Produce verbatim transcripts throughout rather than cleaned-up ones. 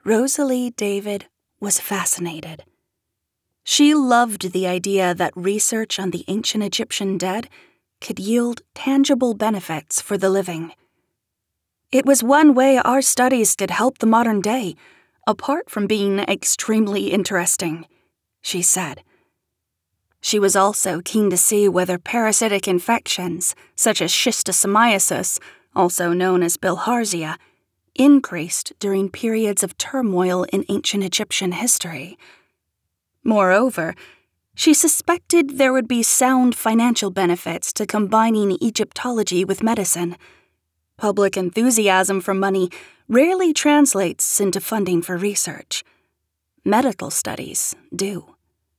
Rosalie David was fascinated. She loved the idea that research on the ancient Egyptian dead could yield tangible benefits for the living. It was one way our studies could help the modern day, apart from being extremely interesting, she said. She was also keen to see whether parasitic infections, such as schistosomiasis, also known as bilharzia, increased during periods of turmoil in ancient Egyptian history. Moreover, she suspected there would be sound financial benefits to combining Egyptology with medicine. Public enthusiasm for money rarely translates into funding for research. Medical studies do.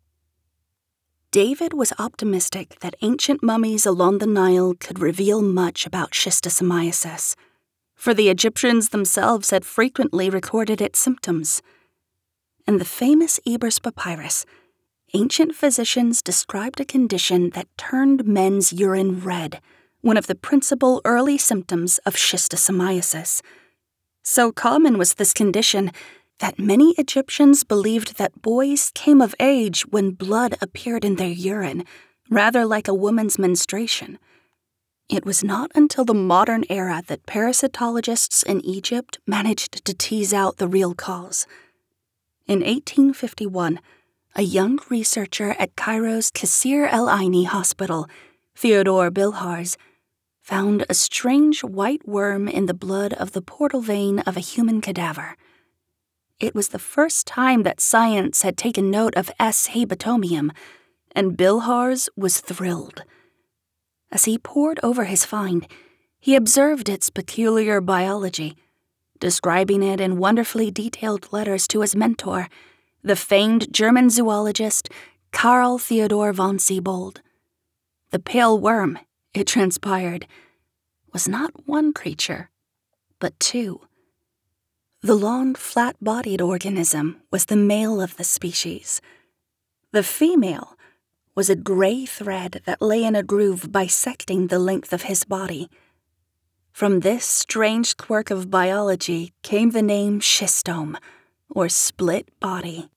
David was optimistic that ancient mummies along the Nile could reveal much about schistosomiasis, for the Egyptians themselves had frequently recorded its symptoms. In the famous Ebers Papyrus, ancient physicians described a condition that turned men's urine red, one of the principal early symptoms of schistosomiasis. So common was this condition that many Egyptians believed that boys came of age when blood appeared in their urine, rather like a woman's menstruation. It was not until the modern era that parasitologists in Egypt managed to tease out the real cause. In eighteen fifty-one, a young researcher at Cairo's Qasr El Aini Hospital, Theodore Bilharz, found a strange white worm in the blood of the portal vein of a human cadaver. It was the first time that science had taken note of S. haematomium, and Bilharz was thrilled. As he pored over his find, he observed its peculiar biology, describing it in wonderfully detailed letters to his mentor, the famed German zoologist Carl Theodor von Siebold. The pale worm, it transpired, was not one creature, but two. The long, flat-bodied organism was the male of the species. The female was a gray thread that lay in a groove bisecting the length of his body. From this strange quirk of biology came the name schistome, or split body.